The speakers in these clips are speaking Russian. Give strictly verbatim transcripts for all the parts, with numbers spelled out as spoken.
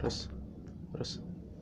Раз. Раз.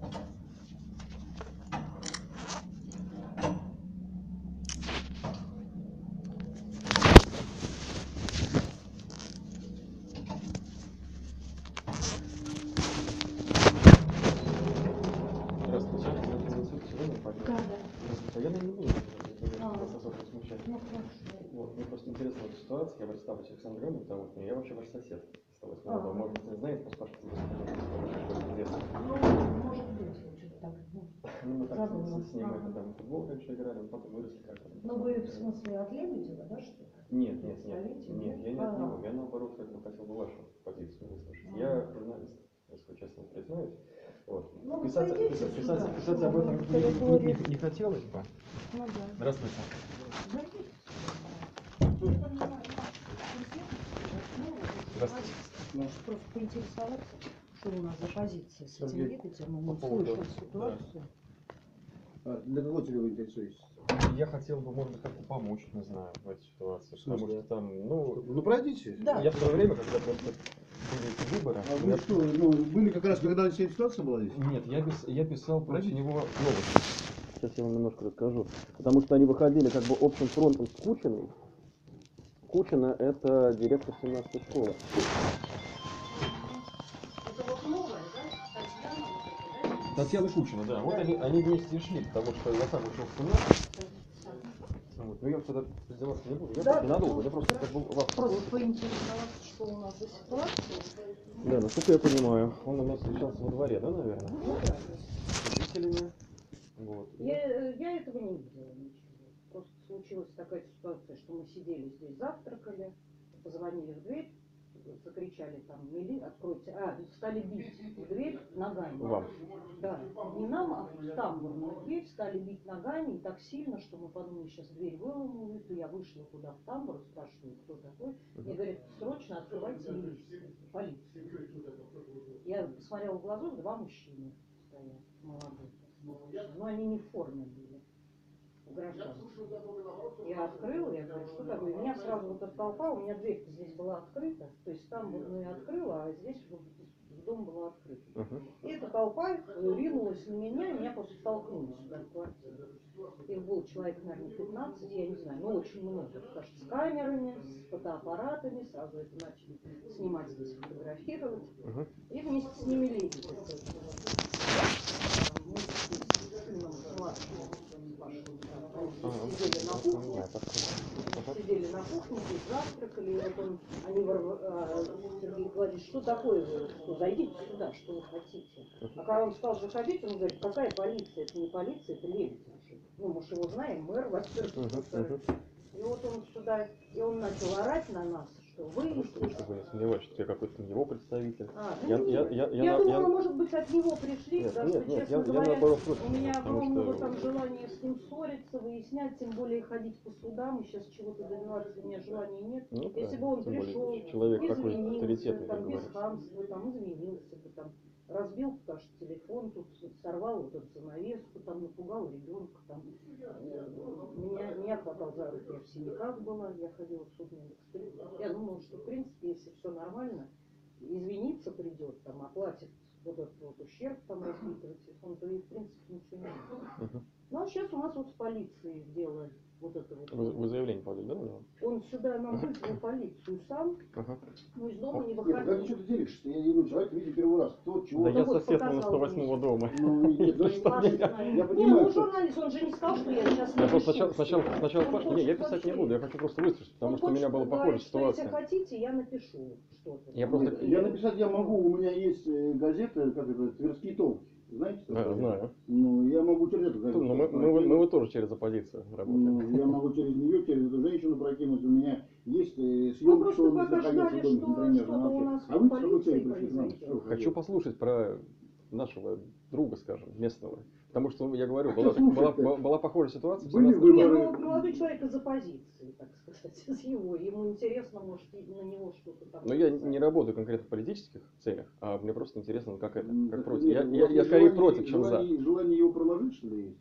Здравствуйте. Да, да. Здравствуйте. Я не буду А. вас особо смущать. Ну, хорошо. Вот, мне просто интересна эта ситуация. Я представлюсь Александром Громовым, потому что я вообще ваш сосед. сто восьмого А. дома. Может быть, не знаете, просто спрашивайте, что известно. Ну, может быть, вот что-то так. Ну, Ну, мы так задумала. с, с ним Ага. это, там, в футбол раньше играли, но потом выросли как-то. Ну, вы в смысле от Лебедева, да, что ли? Нет, нет, нет. Столетие, Нет, я не А. от него. Я наоборот как бы хотел бы вашу позицию выслушать. А. Я признаюсь, если честно признаюсь. Вот. Ну, Писать, пойдите писать, сюда, писать, писать чтобы об этом в не, не, коридоре. не, не хотелось бы. Ну, да. Здравствуйте. Зайдите. Здравствуйте. Может, просто поинтересоваться, что у нас за позиция с этим Сергей, Лебедевым. по Мы поводу- слышим ситуацию. А для кого тебе вы интересуетесь? Я хотел бы, может быть, как-то помочь, не знаю, в этой ситуации. В Потому смысле? что там, ну, Ну пройдите. Да. я в свое время, когда просто были эти выборы, А вы я- что, ну, были как раз, когда вся ситуация была здесь? Нет, я, пис- я писал против Подождите. него новости. Сейчас я вам немножко расскажу. Потому что они выходили как бы общим фронтом с Кучиной. Кучина — это директор семнадцатой школы. Это вот новое, да? Татьяна, вот это, да? Татьяна Кучина, да. Вот Да. они, они вместе и шли, потому что я сам учился в семнадцать. Вот. Но я сюда раздеваться не буду. Я Да, просто да, ненадолго. да. Я просто как бы вас... Просто поинтересоваться, что у нас за ситуация. Да, насколько я понимаю, он у нас встречался во дворе, да, наверное? Ну да. С жителями. Вот. Я, я этого не видела ничего. Просто случилась такая ситуация, что мы сидели здесь, завтракали, позвонили в дверь, закричали там, мили, откройте, а, стали бить в дверь ногами. Вам? Да, не нам, а в тамбурную дверь стали бить ногами, и так сильно, что мы подумали, сейчас дверь выломают, и я вышла туда в тамбур, спрашиваю, кто такой, мне говорят, срочно открывайте милицию, полицию. Я посмотрела в глазок, два мужчины стоят, молодые. Но они не в форме были, в гражданском. Я открыла, я говорю, что такое? И меня сразу вот эта толпа, у меня дверь здесь была открыта, то есть там ну, я открыла, а здесь вот в дом была открыта. Uh-huh. И эта толпа ринулась на меня, и меня просто толкнули сюда в квартиру. Их было человек, наверное, пятнадцать, я не знаю, но очень много, потому что с камерами, с фотоаппаратами, сразу это начали снимать здесь, фотографировать. Uh-huh. И вместе с ними Лебедев. Мы с сыном младшим пошли, сидели на кухне, сидели на кухне, здесь завтракали, и вот он, они ворв... а, Сергей говорит, что такое вы, что, зайдите сюда, что вы хотите. А когда он сказал заходить, он говорит, какая полиция, это не полиция, это Лебедев. Ну, мы же его знаем, мэр, во-первых. И вот он сюда, и он начал орать на нас, что вы... Чтобы, чтобы не сомневаюсь, что я какой-то его представитель. А, ну, Я, нет. я, я, я, я я, думала, я... может быть, от него пришли, Нет, потому нет, что, нет, честно я- я говоря, наоборот против, у меня потому огромного что- там желания с ним ссориться, выяснять, тем более ходить по судам, и сейчас чего-то добиваться у меня желания нет. Ну, Если правильно. бы он Тем более, пришел, человек такой извинился, авторитетный, там, как без говорится. хамства, там, извинился бы, там, разбил, потому что телефон тут сорвал вот эту занавеску, там, напугал ребенка, там, э, меня, меня хватал за руки, я в синяках была, я ходила в судебный эксперимент. Я думала, что, в принципе, если все нормально, извиниться придет, там, оплатит вот этот вот ущерб, там, разбитого телефона, то и, в принципе, ничего не будет. Угу. Ну, а сейчас у нас вот с полицией дело вот это вот. Вы, вы заявление подали, да, на него? Он сюда нам вызвал полицию сам, Ага. но из дома не Нет, как ты выходил. что-то делишься? Я ну, человек видит первый раз. Кто, чего? Да Ну я вот, сосед показал на сто восьмого дома. Ну, нет, значит, Что Ваши мне- знания. я Не, понимаю, ну что- журналист, он же не сказал, что я сейчас Я просто напишу. сначала, сначала, сначала, Он не, я хочет писать не вообще- буду, я хочу просто выслушать, потому Он что у меня хочет была говорить, похожая что ситуация. если хотите, я напишу что-то. Я Ну, просто- и- Я написать я могу, у меня есть э, газета, как это, Тверские толки. Знаете? Да, такое? знаю. Ну, я могу через эту газету. Ну, мы, мы, мы, мы вот тоже через оппозицию Ну, работаем. я могу через нее, через эту женщину прокинуть. У меня есть э, Мы съемки, просто что он пока находился в ждали, доме, что например. что-то у нас А вы в с какой полиции целью пришли к нам? произойдет. Что вы Хочу хотели? послушать про нашего друга, скажем, местного. Потому что, я говорю, А была, что слушать-то? была, была, была похожая ситуация. в Были семнадцатом Не, выборы. ну молодой человек из оппозиции, так сказать, из его. Ему интересно, может, и на него что-то там. Но я не работаю конкретно в политических целях, а мне просто интересно, ну, как это, М, как так против. нет, Я, у я, вас я есть скорее желание- против, чем за. желание, желание его проложить, что ли, есть?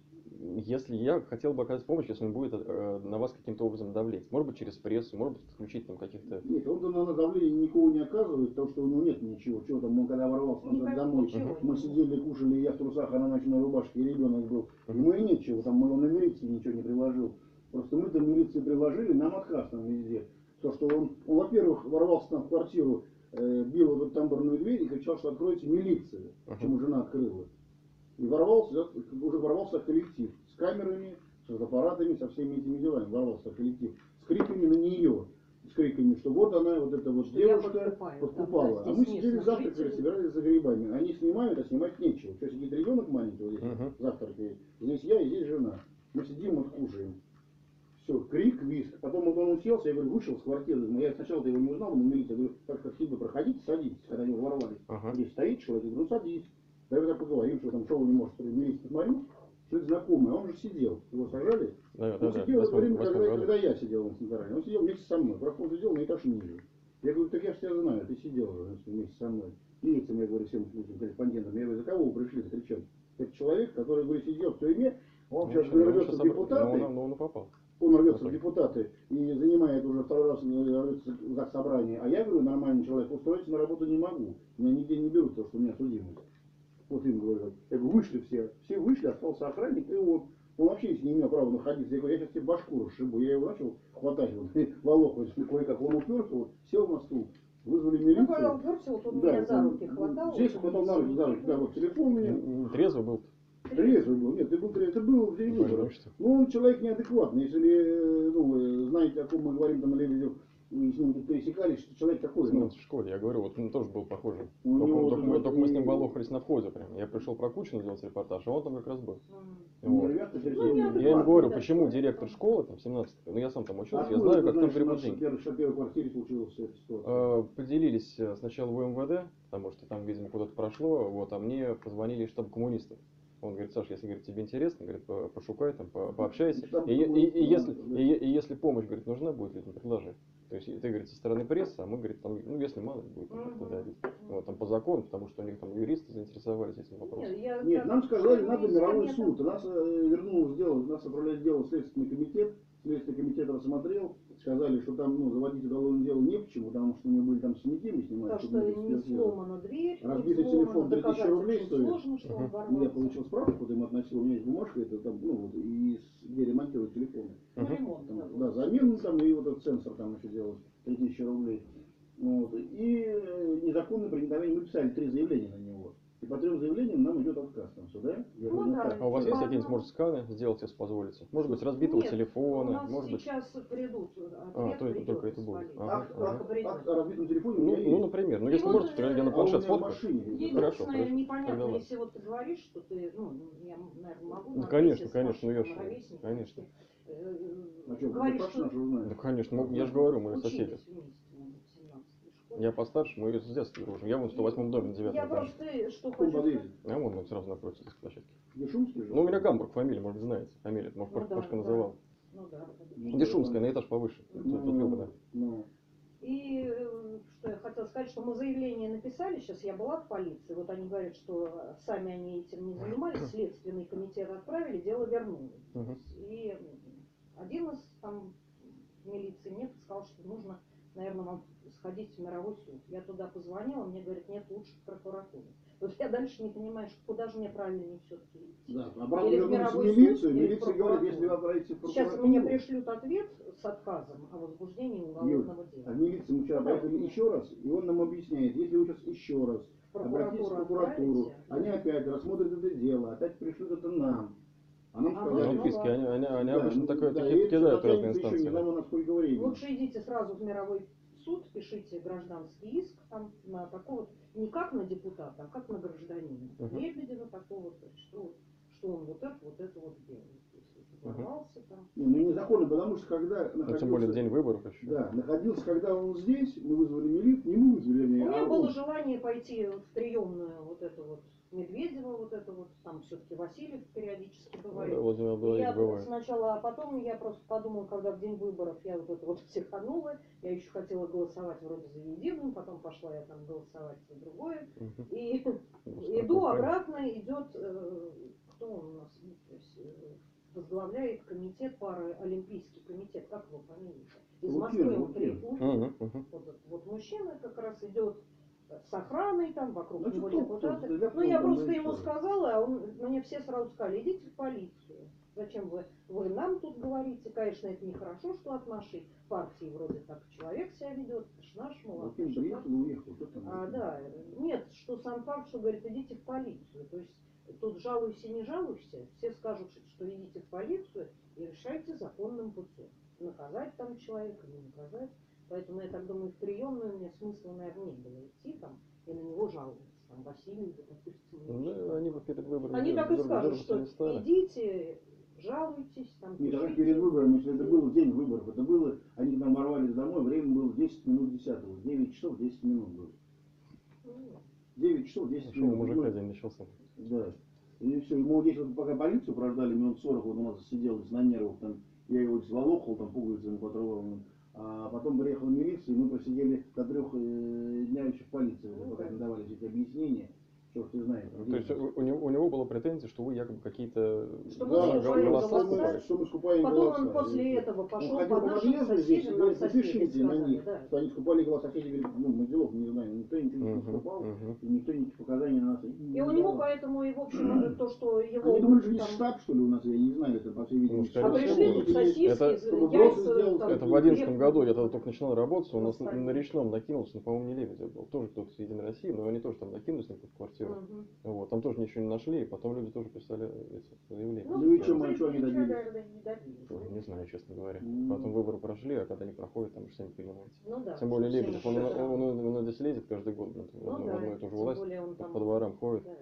если я хотел бы оказать помощь, если он будет э, на вас каким-то образом давлеть, может быть через прессу, может быть подключить там каких-то... Нет, он на давление никого не оказывает, потому что у него нет ничего. Что там, он когда ворвался назад домой, ничего мы нет. сидели, кушали, я в трусах, она в ночной рубашке, и ребенок был. Мгм. Ему и нечего, там он на милиции ничего не приложил. Просто мы-то милиции приложили, нам отказ там везде. То, что он, он во-первых, ворвался там в квартиру, э, бил эту тамбурную дверь и кричал, что откройте милицию, Мгм. почему жена открыла. И ворвался, уже ворвался коллектив с камерами, с аппаратами, со всеми этими делами. Ворвался коллектив с криками на нее, с криками, что вот она, вот эта вот Что я девушка подкупаю, подкупала. да, А мы здесь сидели местных завтракали, жителей. собирались за грибами. Они снимают, а снимать нечего. Что, сидит ребенок маленький, вот здесь Мгм. завтракает. Здесь я и здесь жена. Мы сидим, вот кушаем. Все, крик, визг. Потом вот он уселся, я говорю, вышел с квартиры. Я сначала его не узнал, он милиция. Я говорю, так как бы проходите, садитесь, когда они ворвались. Ага. Здесь стоит человек, я говорю, ну садись. Давай поговорим, что там, что вы не можете милиции посмотреть. Что это знакомый, а он же сидел. Его сажали. Да, Он да, да. сидел в это восьмом- время, восьмом когда, году. когда я сидел в центральном. Он сидел вместе со мной. Просто он сидел на этаж ниже. Я говорю, так я же тебя знаю, ты сидел уже значит, вместе со мной. И этим, я говорю, всем этим корреспондентам, я говорю, за кого вы пришли кричать? Это человек, который, говорю, сидел в тюрьме, он Ну, сейчас ну, рвется сейчас в обр- депутаты, ну, он, ну, он и попал. он рвется Ну, в так. депутаты и занимает уже второй раз рвется в ЗАГС собрание. А я говорю, нормальный человек, устроиться на работу не могу. Меня нигде не берут, потому что у меня судимость. Вот им говорят. Я говорю, вышли все. Все вышли, остался охранник, и он. Он вообще не имел права находиться. Я говорю, я сейчас тебе башку расшибу. Я его начал хватать, вот, волок, вот, кое-как он уперся, вот, сел на стул. Вызвали Ну, когда милицию. уперся, вот он Да, меня за он руки хватал. Здесь вот хватал на руки, за руки, да, вот телефон у меня. М, м, Трезвый был. Трезвый был, нет, ты был трезвый, это был в день Ну, выборов. потому что- Ну, он человек неадекватный, если, э, ну, вы знаете, о ком мы говорим, там, или и с ним пересекались, что человек такой, ну, В школе, я говорю, вот он тоже был похожий. У Только, него только вот мы, это только мы с ним и- балохались на входе прям. Я пришел про Кучина делать репортаж, а он там как раз был. М. Вот. нервяк, Ну, Сергей. не Я им адекватный, говорю, да, почему человек. директор школы, там, семнадцать, ну я сам там учился, я Откуда знаю, ты как там знаешь, гребут у нас деньги. в первой- что в первой квартире случилась вся эта ситуация? Э, Поделились э, сначала в МВД, потому что там, видимо, куда-то прошло, вот, а мне позвонили из штаба коммунистов. Он говорит, Саша, если говорит, тебе интересно, говорит, по- пошукай, там, по- пообщайся. Штаб И, и- и коммунистов, если, да. и, и если помощь, говорит, нужна будет, говорит, ну, предложи. То есть ты, говорит, со стороны прессы, а мы, говорит, там, ну, если мало ли будет, там, как-то давить. Вот, там по закону, потому что у них там юристы заинтересовались этим вопросом. Нет, я Нет, как нам сказали, член надо мировой комиссии, суд. Нас э, вернул, сделал, нас отправляли дело в Следственный комитет. Следственный комитет рассмотрел, сказали, что там, ну, заводить уголовное дело не почему, потому что у него были там синяки, мы снимали. Потому чтобы что не экспертиза. сломана дверь, Разбитый не телефон сломано, три тысячи доказать рублей очень стоит. сложно, что он Мгм. ворвался. Я получил справку, вот им относил, у меня есть бумажка, это там, ну, вот, и с- где ремонтируют телефоны. Ну, Мгм. ремонт, Там, да, да, вот. замену там и вот этот сенсор там еще делать, три тысячи рублей. Вот. И э, незаконное проникновение, мы писали три заявления на него. И по трем заявлениям нам идет отказ там сюда. Я Ну говорю, да. так. А у вас есть Типа, какие-нибудь, ну, может, сканы сделать, если позволите? Может быть, разбитого Нет, телефона, у нас может быть... сейчас придут, ответ А, то это придет только из это будет. полиции. Ага, Акт, ага. акт- акт о разбитом телефоне у Ну, меня ну, есть. например, ну И если вот, можете, то я на э, планшет а у меня в сфоткаю. машине. Единственное, Хорошо, хорошо. непонятно, Тогда ладно. если вот ты говоришь, что ты, ну, я, наверное, могу Ну, на конечно, сессии с конечно, ну, я нашими ж- ровесниками, конечно. э, А что, говоришь, старше что нашего узнает? Да, конечно, мы- я же говорю, мы соседи. учились вместе мы в семнадцатой школе. Я постарше, мы с детства дружим. Я вон в сто восьмом доме на Я девятом этаже. просто что В каком хочу подъезде? сказать. А вон он сразу напротив этой площадки. Где Шумский жил? Ну, у меня Гамбург фамилия, может, знаете. Фамилия, может, Ну, Паш- да, Пашка да. называл. Ну да. Ну, Дешумская, да, на этаж повыше. Ну, Тут- тут Люба, да. ну, И э, что я хотела сказать, что мы заявление написали, сейчас я была в полиции, вот они говорят, что сами они этим не занимались, следственный комитет отправили, дело вернули. Мгм. И один из там милиции мне сказал, что нужно, наверное, вам сходить в мировой суд. Я туда позвонила, мне говорят, нет, лучше в прокуратуру. Вот я дальше не понимаю, что куда же мне правильнее все-таки идти. да. Обратно Или в вернулись в мировой суд, милицию, или в милиция говорит, прокуратуру. если вы отправитесь в Сейчас прокуратуру... мне пришлют ответ с отказом о возбуждении уголовного Юль, дела. а в милицию мы вчера Ну, да. поехали еще раз, и он нам объясняет, если вы сейчас еще раз обратитесь в Прокуратуру прокуратуру, отправите? они опять рассмотрят это дело, опять пришлют это нам. А нам А Ну, вы- сказали, ну, отписки, они, они, они да, обычно ну, такое, да, такие и это кидают разные затянется еще инстанции. не знамо на сколько времени. Лучше идите сразу в мировой суд, пишите гражданский иск там, на такого, не как на депутата, а как на гражданина. Мгм. Лебедева такого, что, что он вот это, вот это вот делает. Если Мгм. ворвался там. Не, ну незаконно, потому что когда Ну, тем более находился... день выборов еще. Да, находился, когда он здесь, мы вызвали милицию, не мы вызвали, У вернее, меня а было он. желание пойти в приемную вот эту вот Медведева, вот это вот, там все-таки Васильев периодически Да, бывает. Владимир И Владимирович я бывает. сначала, а потом я просто подумала, когда в день выборов я вот это вот психанула, я еще хотела голосовать вроде за единым, потом пошла я там голосовать за другое. Мгм. И Ну, иду такой, обратно, идет, э, кто он у нас, э, возглавляет комитет, паралимпийский комитет, как его фамилия? Из Лукин, Москвы он Лукин. приехал. Мгм, мгм. Вот, этот вот мужчина как раз идет с охраной, там вокруг Ну, него что, депутаты. кто, Ну, я кто, просто кто, ему кто? сказала, а он, мне все сразу сказали, идите в полицию. Зачем вы, вы нам тут говорите? Конечно, это нехорошо, что от нашей партии вроде так человек себя ведет, это ж наш, мол, от Лукин нашей приехал партии. и уехал. Кто там? А, да, нет, что сам факт, что говорит, идите в полицию. То есть тут жалуйся, не жалуйся, все скажут, что идите в полицию и решайте законным путем. Наказать там человека, не наказать. Поэтому я так думаю, в приемную мне смысла, наверное, не было идти там и на него жаловаться. Там Василию, допустим. Ну, они бы перед выборами Они так и дер- скажут, дергаться что не стали. идите, жалуйтесь, там, Нет, тогда пишите. перед выборами, если это был день выборов, это было, они к нам ворвались домой, время было десять минут десятого, девять часов десять минут было. Ну, девять часов десять Шел у минут. мужика Мы- день начался. Да. И все, ему здесь вот пока полицию прождали, минут сорок, вот у нас сидел здесь на нервах, там, я его сволокал, там, пуговицами потрогал, а потом приехала милиция, и мы просидели до трех э, дня еще в полиции, Ну, пока да. не давали все эти объяснения, черт ты знаешь. Ну, то есть у, у него, у него была претензия, что вы якобы какие-то Что Да, мы что, скупаем голоса что, мы, скупали. что мы скупаем Потом голоса. он после И- этого Он пошел ходил по по нашим подъезду здесь, соседям, нам говорит, соседи напишите на сказали, них, да. что они скупали голоса, соседи говорят, ну, мы делов не знаем, никто ничего не Мгм, скупал, мгм. и никто никаких показаний на нас не И у него давал. поэтому, и в общем, то, что его... Они думали, что здесь там- штаб, что ли, у нас, я не знаю, это по всей видимости. Ну, А скорее пришли всего. тут сосиски, Это- чтобы яйца, просто сделать- там, Это в одиннадцатом хлеб. году, я тогда только начинал работать, он у нас на, Остальное. на речном накинулся, но, по-моему, не Лебедев был. Тоже кто-то с Единой России, но они тоже там накинулись на какую-то квартиру. Мгм. Вот, там тоже ничего не нашли, и потом люди тоже писали эти заявления. Ну и чё, в мы- принципе, чё они ничего, добились? наверное, не добились. Ой, не знаю, честно говоря. М. Потом выборы прошли, а когда они проходят, там же сами понимаете. Ну да. Тем более всем Лебедев, он, уже, он, да. он, он, он здесь лезет каждый год, блин, в Ну одну, в да, одну и ту же тем власть, более он по, там- по дворам ходит. Да.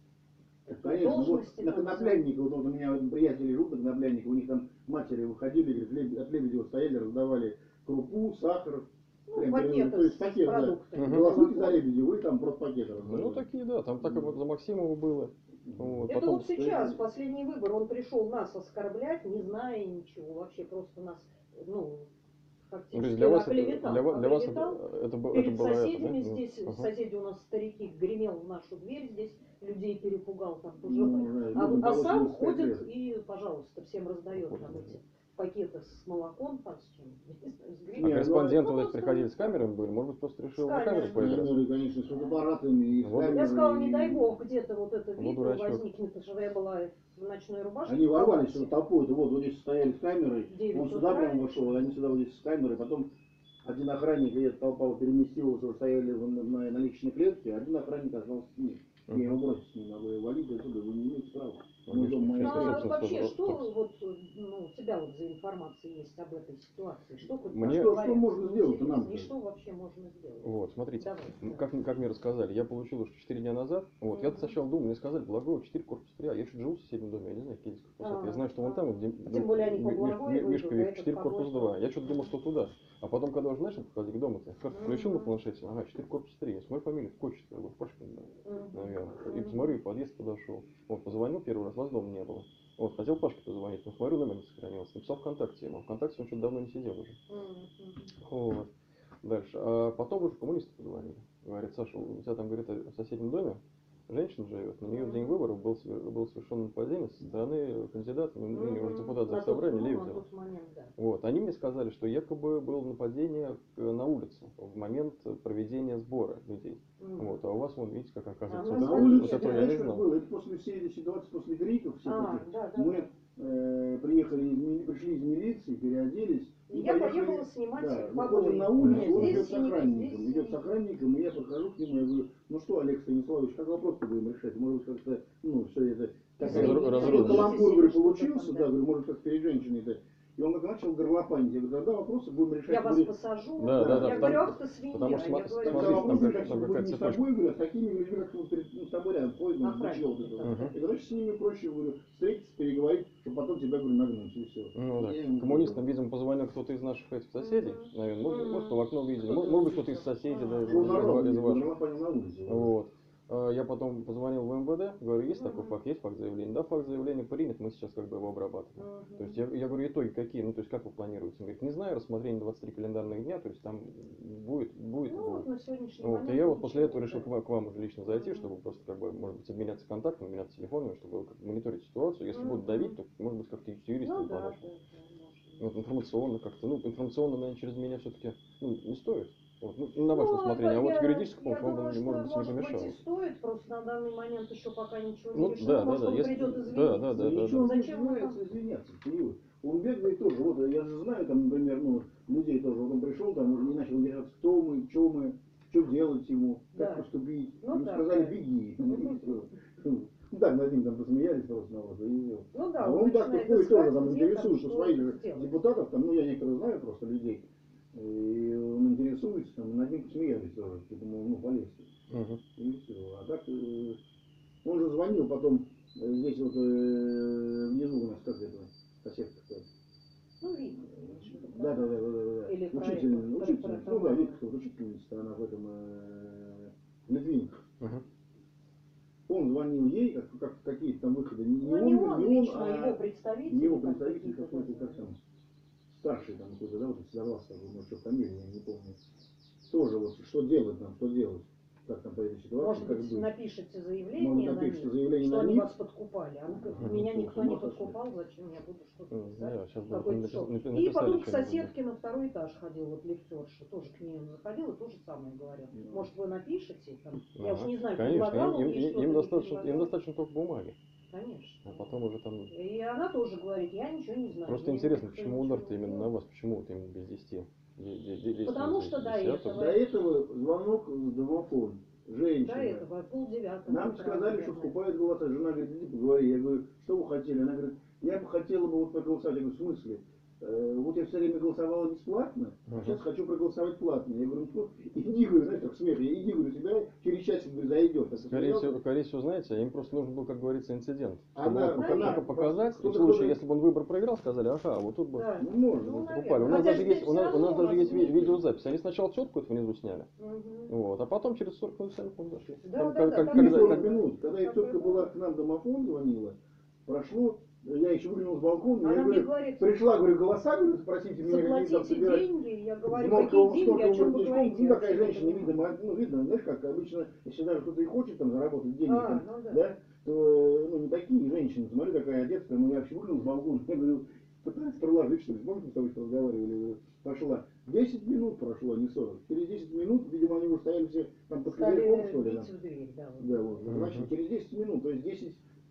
Так, конечно, вот Должности на там Конопляннике, вот, вот у меня вот приятели живут на Конопляннике, у них там матери выходили, говорит, Леб- от Лебедева стояли, раздавали крупу, сахар, Ну, прям, пакеты то есть с пакет, да. продуктами. Мгм. Голосуйте за Лебедева, и там просто пакеты раздавали. Ну, такие, да, там так и вот за Максимова было. Вот, Это потом- вот сейчас, последний выбор, он пришел нас оскорблять, не зная ничего, вообще просто нас, ну, Ну, то фактически есть для вас, это, оклеветал, для, ва- для вас оклеветал. это, это, было- это Перед было это, соседями да? Ну, здесь, ага. соседи у нас старики, гремел в нашу дверь здесь, людей перепугал там Ну, пожилых. да, А, людям а по сам восемьдесят пять ходит лет. и, пожалуйста, всем раздает там Походу, эти пакеты с молоком, там с чем, я не знаю, с А гречкой. корреспонденты Ну, вот эти просто- приходили с камерами были, может быть, просто решил С на камеру камерами. поиграть? Камеры, конечно, с фотоаппаратами и с Вот. камерой. Я сказала, не и- дай бог, где-то вот это Ну, видео дурачок. возникнет, потому что я была в ночной рубашке. Они в ворвались халате. сюда толпой, это вот, вот здесь стояли с камерой, Девять он сюда утра. прямо вышел, они сюда вот здесь с камерой, потом один охранник, и эта толпа вот переместилась, уже стояли на, на, на личной клетке, а один охранник остался с ним. Я его бросить не могу, я валить отсюда, вы не имеете права. Мой дом, моя Ну, Честно, а собственно, вообще, тоже что вот- вот, ну, у тебя вот за информация есть об этой ситуации? Что хоть Мне- там Что- что говорят? можно сделать-то Интересно, нам-то? И что вообще можно сделать? Вот, смотрите, Давай, м, да. как, как мне рассказали, я получил уже четыре дня назад, вот, я Мгм. сначала думал, мне сказали, Благоево, четыре корпус три, а я чуть живу в соседнем доме, я не знаю, какие здесь корпуса. А, Я знаю, что вон там, вот, где, Тем более они по Ми- Ми- Благоеву Мишка идут, а говорит, этот четыре по корпус Горькому. два, я что-то думал, что туда. А потом, когда уже начал подходить к дому, я карту включил на Мгм. планшете, ага, четыре корпус три, я смотрю фамилию, Кочет, я говорю, Пашкин, да, Мгм. наверное. И Мгм. посмотрю, и подъезд подошел. Вот, позвонил первый раз, вас дома не было. Вот, хотел Пашке позвонить, но смотрю, номер не сохранился. Написал ВКонтакте ему. ВКонтакте он что-то давно не сидел уже. Мгм. Вот. Дальше. А потом уже коммунисты позвонили. Говорит, Саша, у тебя там, говорит, в соседнем доме женщина живет. На нее в день выборов был, свер- было совершено нападение со стороны кандидата, ну, ныне уже депутата На за тот- собрание ну, Лебедева. На тот момент, да. Вот. Они мне сказали, что якобы было нападение э, на улице в момент проведения сбора людей. Мгм. Вот. А у вас, вон, видите, как оказывается. А у На нас вот, вообще улице, вот этого я знаешь, не как знал. было, это после всей этой ситуации, после криков всех А, этих, да, да, мы да. э, приехали, из мили- пришли из милиции, переоделись. И и я поехали- поехала снимать да, побои. выходим на улицу, Нет, он здесь идет с синяки, охранником, здесь идет с синяки. охранником, и я подхожу к нему, я говорю, ну что, Олег Станиславович, как вопрос-то будем решать? Может быть, как-то, ну, все это, как Разру- разрулить. такой каламбур, говорю, Что-то получился, там, да, да. говорю, может, как перед женщиной-то. И он как начал горлопанить, я говорю, тогда вопросы будем решать. Я вас говорю, посажу. Да, да, да, Я потому- говорю, ах ты свинья. потому что Я сма- говорю, смотрите, Сначала там мысль, как- как там бы какая не с цепочка. тобой, говорю, а с такими людьми, как вот перед- ну, с тобой рядом ходит, ну, Охранники, ничего вот это. да. Мгм. Я говорю, с ними проще, говорю, встретиться, переговорить, чтобы потом тебя, говорю, нагнуть, и все. Ну да. Я ему Коммунистам, говорю, видимо, позвонил кто-то из наших этих соседей, Мгм. наверное, может, Мгм. может, в окно видели, может, может быть, кто-то из соседей, да, из, что он из- народ, из видел, ваших. горлопанил на улице. Вот. А, Я потом позвонил в эм вэ дэ, говорю, есть такой Мгм. факт, есть факт заявления. Да, факт заявления принят, мы сейчас как бы его обрабатываем. Мгм. То есть я, я говорю, итоги какие, ну то есть как вы планируете? Он говорит, не знаю, рассмотрение двадцать три календарных дня, то есть там будет, будет, и Ну, вот будет. на сегодняшний Вот, момент и я вот после ничего, этого решил да. к вам, к вам уже лично зайти, Мгм. чтобы просто как бы, может быть, обменяться контактами, обменяться телефонами, чтобы как бы мониторить ситуацию. Если будут Мгм. давить, то может быть как-то с юристами Ну да, помочь. да, да, может Вот быть. информационно как-то, ну информационно, наверное, через меня все-таки ну, не стоит. Вот, ну, на ваше Ну, усмотрение. это А вот я, юридический я помощь вам бы, думаю, может что, быть, и не может быть, и помешало. стоит, просто на данный момент еще пока ничего не Ну, решено. да, да, Может, да, он есть, придет да, да, извиниться. да, Да да, ничего да. он не Зачем мы там? собирается извиняться, Кирилл. Он бегает тоже, вот я же знаю, там, например, ну, людей тоже, вот он пришел там и начал держаться, кто мы, что мы, что делать ему, как Да. поступить. Ну Ему да, сказали, да. беги. Ну так над ним там посмеялись просто на вот. И, Ну да, а он он так начинает подходит тоже, искать, там где там, интересуется что своих же сделать. депутатов, там, ну я некоторых знаю просто людей, и он интересуется, там, и над ним посмеялись тоже, типа, мол, ну полезьте. Мгм. И все. А так, э, он же звонил потом, э, здесь вот э, внизу у нас, как это, соседка кто. Ну, Вика, ты имеешь в виду, Да, да, правда? да, да, да, да. Или про Учитель, эту, про, про учительница, ну да, Тамару. Вика, вот учительница, она в этом э, Литвинах. Мгм. Он звонил ей, как, как какие-то там выходы, не, не Ну, не он, он не он, лично, а его представитель. его там представитель какие-то, какой-то, да, как там, старший там какой-то, да, вот Сидорлас, может, что фамилия, я не помню. Тоже вот, что делать нам, что делать, как там по этой ситуации, Может как быть, быть. напишите Может, заявление на напишите них, заявление что на они них. вас подкупали. Она говорит, Мгм. меня Что, никто с ума не сошли? подкупал, зачем я буду что-то М, писать. Да, сейчас бы вот Какой-то напис- шок. напи- И написали потом к что-нибудь. Да. соседке на второй этаж ходил, вот лифтерша, тоже к ней он заходил и то же самое говорил. Ну. Может, вы напишите, там, я уж Ага. не знаю, Конечно, им, предлагал он им, ей им, что-то, им не достаточно, им предлагал. достаточно только бумаги. Конечно. А потом уже там. И она тоже говорит, я ничего не знаю. Просто мне интересно, никто почему ничего удар-то не именно на делал. вас, почему вот именно без десяти? Де- де- де- десять Потому минут что до десятого. этого- До этого звонок в домофон. Женщина. До этого, полдевятого. Нам утра, сказали, что наверное. скупают голоса. Жена говорит, иди поговори. Я говорю, что вы хотели? Она говорит, я бы хотела бы вот проголосовать. Я говорю, в смысле? Э, вот я все время голосовала бесплатно, а Мгм. сейчас хочу проголосовать платно. Я говорю, ну иди, говорю, знаешь, как смех, я иди, говорю, тебя через часик говорю, зайдет. Так Скорее посмеялся. всего, скорее всего, знаете, им просто нужен был, как говорится, инцидент. Чтобы Она- вот пока- она- пока показать, и в кто-то- случае, кто-то- если бы он выбор проиграл, сказали, ага, вот тут бы Да. Ну, можно. Ну, покупали. наверное. У нас Хотя даже здесь есть, у нас, у нас всё равно даже есть ви- размеры. видеозапись. Они сначала четко это внизу сняли, Мгм. вот, а потом через сорок минут сами к вам зашли. Да, Там да, как- да, как- там Не когда- сорок как- минут. Когда их Такое тетка было. была к нам домофон звонила, прошло, я еще выглянул с балкона, Она я мне говорю, говорит, пришла, говорю, голоса, говорю, спросите меня, как они там заплатите собирать. деньги. Я говорю, Много, какие деньги, столько о чем вы воротничков. говорите? Ну, Я такая вообще не женщина, видно, понимаю. ма- ну, видно, знаешь, как обычно, если даже кто-то и хочет там заработать денег, А, там, ну да. да, то, ну, не такие женщины, смотри, какая одета, ну, я вообще выглянул с балкона, я говорю, пытается проложить, что ли, помните, мы с тобой что разговаривали, пошла, десять минут прошло, не сорок, через десять минут, видимо, они уже стояли все там под Стали козырьком, что ли, там. бить в дверь, да. Вот. Да, вот, Мгм. значит, через десять минут, то есть десять,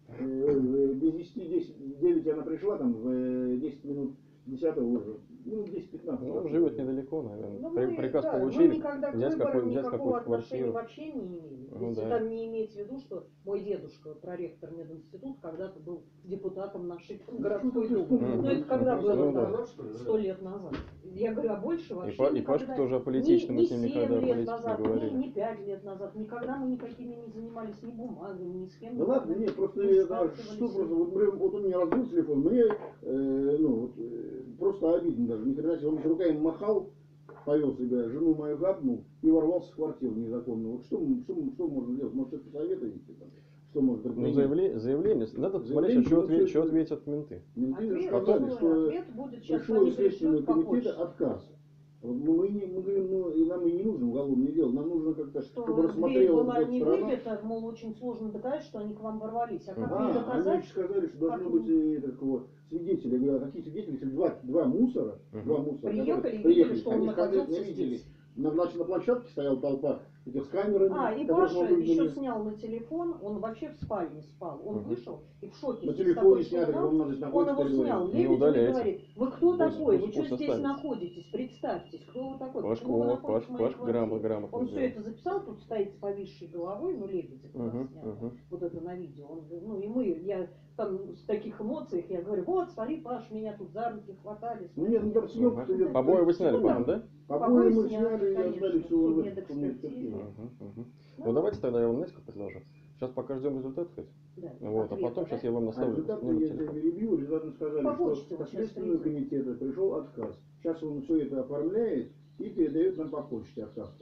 э, без десяти, десять, девять она пришла, там, в э, десять минут десятого уже, ну, десять-пятнадцать. Ну, он живет недалеко, наверное. Ну, При- мы, приказ да, получили, мы никогда к взять, выборам какой, взять никакого какую-то отношения квартиру. вообще не имели. Ну, Если да. там не иметь в виду, что мой дедушка, проректор мединститута, когда-то был депутатом нашей городской думы. Мгм. Ну, это когда Мгм. было Ну, там, да. сто лет назад. Я говорю, а больше И, вообще Па- и никогда. Пашка тоже Ни, аполитичный, мы ни с ним семь никогда о лет политике назад, не ни, говорили. ни пять лет назад. Никогда мы никакими не занимались ни бумагами, ни с кем. Да ладно, нет, просто не это, сталкивались. что просто, вот, мы- вот у меня разбил телефон, мне, э, ну, вот, э, просто обидно даже, ни хрена себе, он с руками махал, повел себя, жену мою гапнул и ворвался в квартиру незаконно. Вот что, м- что, м- что можно делать? Может, что-то посоветуете там? Что можно Ну, предпринять? заявление, заявление, надо посмотреть, Заявление, а что, ну, отве- всё что это- ответят менты. Менты Ответ, сказали, ну, что ответ будет сейчас, пришел они из Следственного пришлют по комитета почте. отказ. Вот Мы, мы, не, мы говорим, ну, и нам и не нужно уголовное дело, нам нужно как-то, Что чтобы дверь рассмотрела была вот не сторона. выбита, мол, очень сложно доказать, что они к вам ворвались. А как мне А, они доказать? еще сказали, что должны Как быть э, такого свидетели. Я говорю, а какие свидетели? Если два, два мусора, Мгм. два мусора, Приехали которые и приехали, видели, что он они же конкретно находился видели. здесь. На, значит, на площадке стояла толпа этих с камерами. А, и которых мы Паша еще выгнали. снял на телефон, он вообще в спальне спал. Он Мгм. вышел и в шоке. На здесь телефоне такой снято, шум, как он здесь он находится. его перед снял. вами. Не Лебедев мне удаляйте. говорит, вы кто Пусть- такой? пусть- Вы что пусть здесь останется. находитесь? Представьтесь, кто вы такой? Пашка, Почему вы вот, находитесь Пашка, в моей Пашка грамотно, квартире? грамотно Он все сделал. это записал, тут стоит с повисшей головой, ну, Лебедев у нас Мгм, снят. мгм. Вот это на видео. Он, ну и мы, я там в таких эмоциях, я говорю, вот, смотри, Паш, меня тут за руки хватали. Ну нет, ну там съемка Ага. идет. Побои вы сняли, Ну, по-моему, да. да? Побои мы Побои сняли сняли, и отдали конечно, все в судмедэкспертизе. Мгм, мгм. Ну, Ну давайте тогда я вам, знаете, как предложу. Сейчас пока ждем результат хоть. да, Вот, а ответа, потом да? сейчас я вам А наставлю результаты, номер я тебя телефона. перебью, результаты сказали, По что почте со вот сейчас Следственного придет. комитета пришел отказ. Сейчас он все это оформляет и передает нам по почте отказ.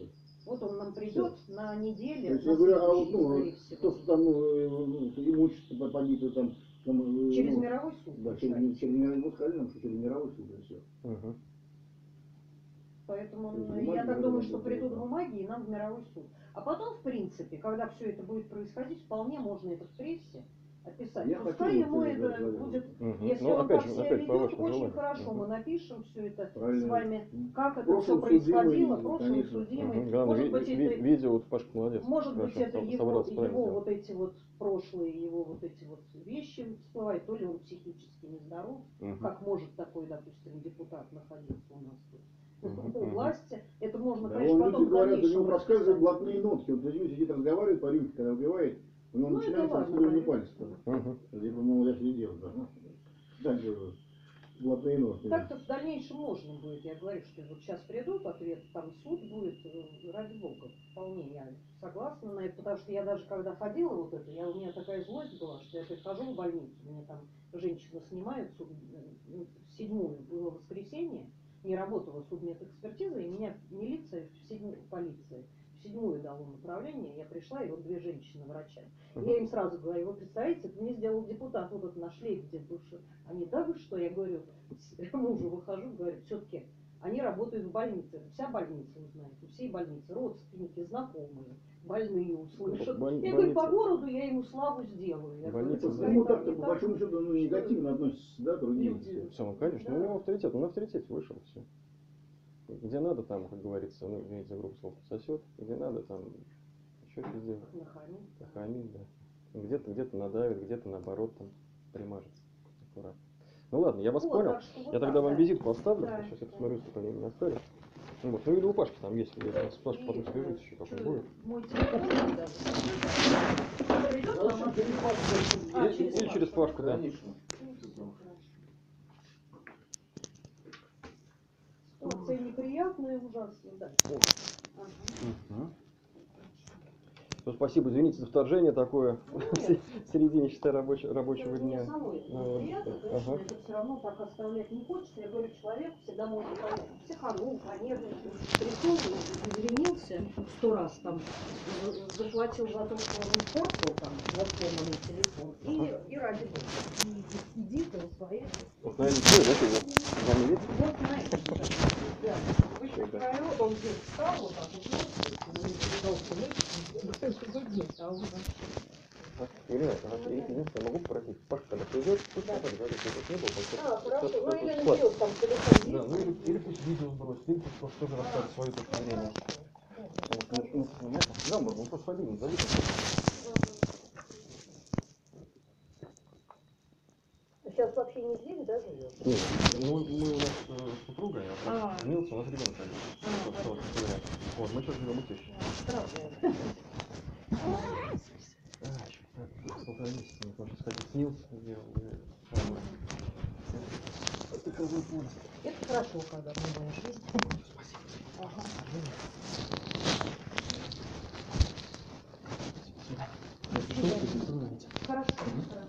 Вот он нам придет на неделю. То есть на я говорю, а вот, следующей, ну, скорее всего. то, что там, ну, э, ну, имущество побито там, там, э, Через ну, мировой суд. да, решать. через, через мировой, ну, сказали нам, что через мировой суд, и все. Мгм. Поэтому То есть ну, бумаги я так надо думаю, было что бы, придут да. бумаги и нам в мировой суд. А потом, в принципе, когда все это будет происходить, вполне можно это в прессе описать. Я Пускай хочу ему вот это это будет, Мгм. если Ну, он опять так же, себя опять по ведет, вашему очень желанию. хорошо, Мгм. мы напишем все это Правильно. с вами, как это Прошлым все происходило, судимый, прошлый конечно. судимый. Мгм. Главное, Может ви- быть, ви- это, видео, вот Пашка молодец. может быть, Хорошо, это со- его, собрался, правильно его сделал. вот эти вот прошлые, его вот эти вот вещи всплывают, то ли он психически нездоров, Мгм. как может такой, допустим, депутат находиться у нас тут. Мгм, У мгм. власти, это можно, Да, конечно, он, потом люди в говорят, у дальнейшем него проскальзывают расписать. блатные нотки. Он возьми, сидит, разговаривает по рюмке, когда убивает, у него Ну, это начинается ладно, раскидывание понятно. пальцев. Мгм. Либо, мол, я не делал, да. Ну, так было. Блатные нотки. да. Так-то в дальнейшем можно будет. Я говорю, что вот сейчас придут ответ, там суд будет, э, ради бога. Вполне я согласна на это, потому что я даже когда ходила вот это, я, у меня такая злость была, что я прихожу в больницу, мне там женщина снимает суд, э, в седьмую было воскресенье, не работала судмедэкспертиза, и меня милиция, в седьмую, полиция, в седьмую дало направление, я пришла, и вот две женщины врача. И я им сразу говорю, вы представляете, это мне сделал депутат, вот это нашли, где бывший. Они, да вы что, я говорю, мужу выхожу, говорю, все-таки они работают в больнице, вся больница узнает, у всей больницы, родственники, знакомые, больные услышат. Боль- Я говорю, по больница- городу я ему славу сделаю. Я говорю, Больница, пускай Ну, там так-то, не по так, большому счету, ну, что негативно относятся, да, другие. люди- Все, ну конечно, Да. ну, у него авторитет, он авторитет вышел, все. Где надо, там, как говорится, ну, извините за грубое слово, сосет, где надо, там, еще что сделать, нахамит. нахамит, да. Где-то, где-то надавит, где-то наоборот, там, примажется. Аккуратно. Ну ладно, я вас Вот, понял. так что вот Я так, тогда вам да. визитку оставлю. Да, Сейчас я да. посмотрю, сколько времени остались. Ну, вот. Ну, и у Пашки там есть. Я с Пашкой потом И, свяжусь еще, как он чё, будет. мой телефон надо. Придет Да, вам через ответ? Пашку. А, Или- или через Пашку, да. Конечно. Ситуация неприятная, ужасная, да. Ага. Мгм. Ну, спасибо, извините за вторжение такое Нет. в середине, считай, рабочего, рабочего Мне дня. самой это Ну, неприятно, ага. конечно, это все равно так оставлять не хочется. Я говорю, человек всегда может понять. Психанул, понервничал, пришел, извинился сто раз там, за- заплатил за то, что он испортил там вот сломанный телефон. И, и ради бога, и иди ты своей. Вот, наверное, все, да, ты за мной Вот знаете, да. Вышел вперед, он здесь встал, вот так вот, ну, не передался, ну, зудит, а уже. Ирина, а, и- единственное, я могу попросить, Пашка, когда придет, пусть Да. скажет, да, если тут не было, потому что А, хорошо, что- ну что-то или склад- надеюсь, там телефон есть. Да, ну или, или пусть видео сбросит, или пусть просто тоже расскажет свою точку зрения. Вот, ну, ну, ну, ну, да, можно, ну просто фамилию назови. Сейчас вообще не здесь, да, живет? Нет, ну мы у нас э, с супругой, а А. женился, у нас ребенок один. А, Вот, вот, говоря. Вот, мы сейчас живем у тещи. Странно. А, чё-то полтора месяца, мне тоже сходил, снился, делал, и самое. Это какой путь. Это хорошо, когда новая жизнь. Спасибо. Ага. До свидания. Что вы, что вы видите? Хорошо.